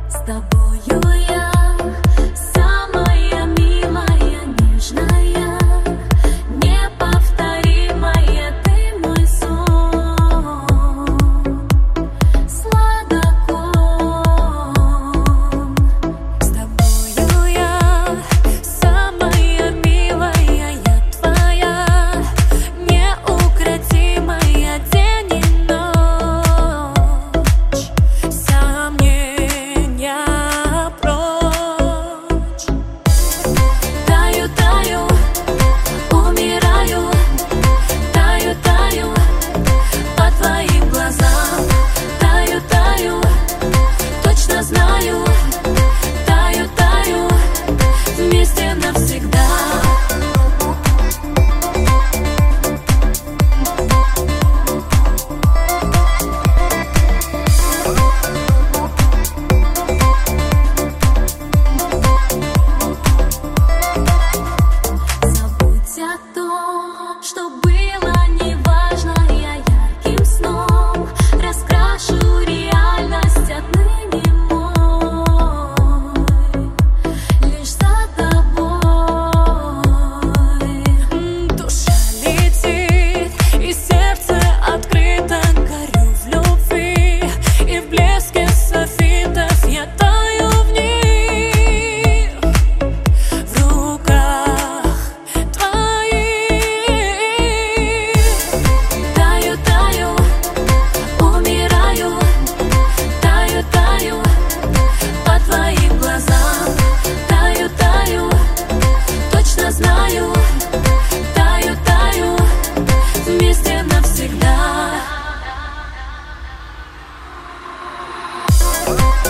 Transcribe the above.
С тобою я самая милая, нежная, неповторимая, ты мой сон, сладокон. С тобою я самая милая, я твоя, неукротимая, день и ночь, сомнения прочь. Таю, таю, умираю, таю, таю по твоим глазам, таю, таю, точно знаю, таю, таю, вместе навсегда. Забудь о том, что было неважно, я ярким сном раскрашу реальность отныне мой, лишь за тобой. Душа летит, и сердце открыто, горю в любви, и в блеске софитов я таю в них, в руках твоих. Таю, таю, умираю, таю, таю по твоим глазам, таю, таю, точно знаю, таю, таю, вместе навсегда.